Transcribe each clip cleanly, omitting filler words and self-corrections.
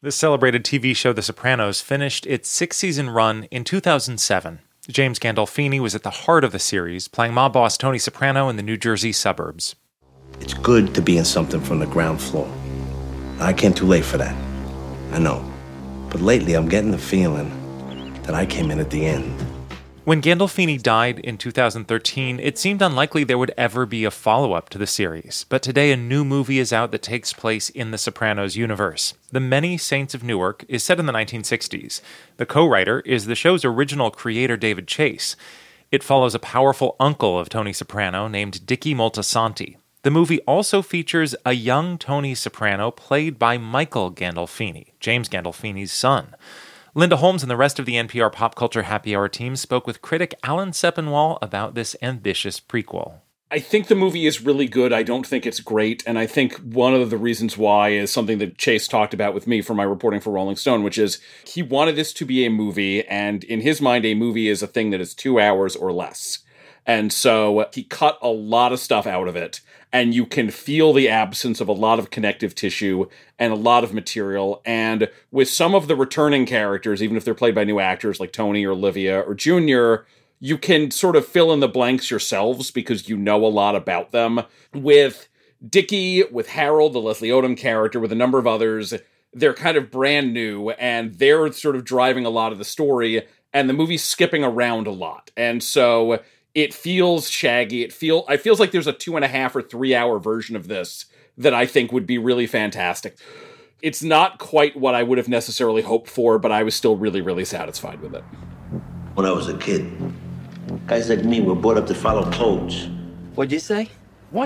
The celebrated TV show The Sopranos finished its six-season run in 2007. James Gandolfini was at the heart of the series, playing mob boss Tony Soprano in the New Jersey suburbs. It's good to be in something from the ground floor. I came too late for that. I know. But lately, I'm getting the feeling that I came in at the end. When Gandolfini died in 2013, it seemed unlikely there would ever be a follow-up to the series. But today, a new movie is out that takes place in the Sopranos universe. The Many Saints of Newark is set in the 1960s. The co-writer is the show's original creator, David Chase. It follows a powerful uncle of Tony Soprano named Dickie Moltisanti. The movie also features a young Tony Soprano played by Michael Gandolfini, James Gandolfini's son. Linda Holmes and the rest of the NPR Pop Culture Happy Hour team spoke with critic Alan Sepinwall about this ambitious prequel. I think the movie is really good. I don't think it's great. And I think one of the reasons why is something that Chase talked about with me for my reporting for Rolling Stone, which is he wanted this to be a movie. And in his mind, a movie is a thing that is 2 hours or less. And so he cut a lot of stuff out of it. And you can feel the absence of a lot of connective tissue and a lot of material. And with some of the returning characters, even if they're played by new actors like Tony or Olivia or Junior, you can sort of fill in the blanks yourselves because you know a lot about them. With Dickie, with Harold, the Leslie Odom character, with a number of others, they're kind of brand new and they're sort of driving a lot of the story. And the movie's skipping around a lot. And so it feels shaggy. It feels like there's a 2.5 or 3 hour version of this that I think would be really fantastic. It's not quite what I would have necessarily hoped for, but I was still really, really satisfied with it. When I was a kid, guys like me were brought up to follow codes. What'd you say? What?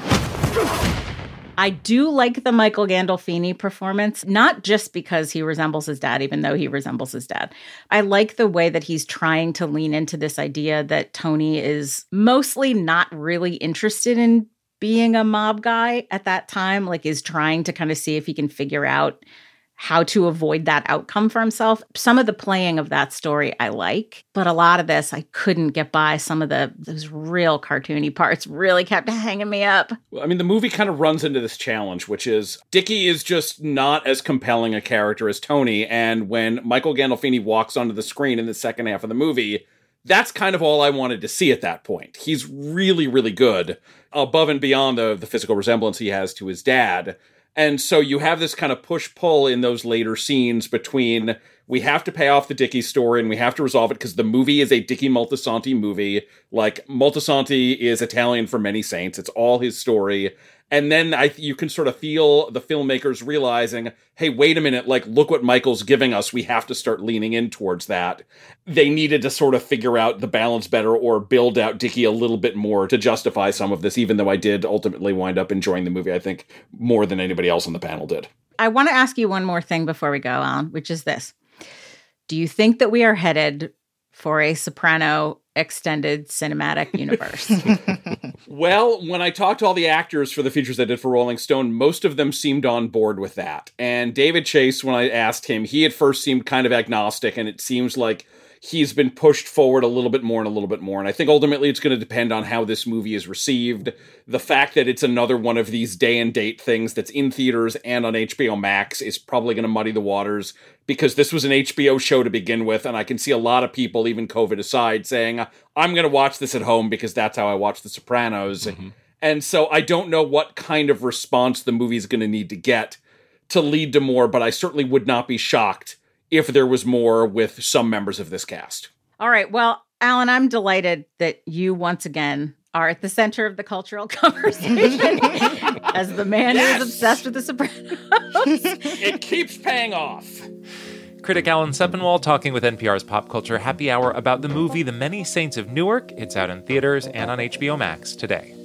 I do like the Michael Gandolfini performance, not just because he resembles his dad, even though he resembles his dad. I like the way that he's trying to lean into this idea that Tony is mostly not really interested in being a mob guy at that time, like is trying to kind of see if he can figure out how to avoid that outcome for himself. Some of the playing of that story I like, but a lot of this I couldn't get by. Some of those real cartoony parts really kept hanging me up. Well, I mean, the movie kind of runs into this challenge, which is Dickie is just not as compelling a character as Tony, and when Michael Gandolfini walks onto the screen in the second half of the movie, that's kind of all I wanted to see at that point. He's really, really good, above and beyond the physical resemblance he has to his dad. And so you have this kind of push-pull in those later scenes between we have to pay off the Dickie story and we have to resolve it because the movie is a Dickie Moltisanti movie. Like, Moltisanti is Italian for many saints. It's all his story. And then you can sort of feel the filmmakers realizing, hey, wait a minute, like, look what Michael's giving us. We have to start leaning in towards that. They needed to sort of figure out the balance better or build out Dickie a little bit more to justify some of this, even though I did ultimately wind up enjoying the movie, I think, more than anybody else on the panel did. I want to ask you one more thing before we go on, which is this. Do you think that we are headed for a Soprano extended cinematic universe? Well, when I talked to all the actors for the features I did for Rolling Stone, most of them seemed on board with that. And David Chase, when I asked him, he at first seemed kind of agnostic, and it seems like he's been pushed forward a little bit more and a little bit more. And I think ultimately it's going to depend on how this movie is received. The fact that it's another one of these day and date things that's in theaters and on HBO Max is probably going to muddy the waters, because this was an HBO show to begin with. And I can see a lot of people, even COVID aside, saying, I'm going to watch this at home because that's how I watch The Sopranos. Mm-hmm. And so I don't know what kind of response the movie's going to need to get to lead to more, but I certainly would not be shocked if there was more with some members of this cast. All right. Well, Alan, I'm delighted that you once again are at the center of the cultural conversation as the man who is obsessed with The Sopranos. It keeps paying off. Critic Alan Sepinwall talking with NPR's Pop Culture Happy Hour about the movie The Many Saints of Newark. It's out in theaters and on HBO Max today.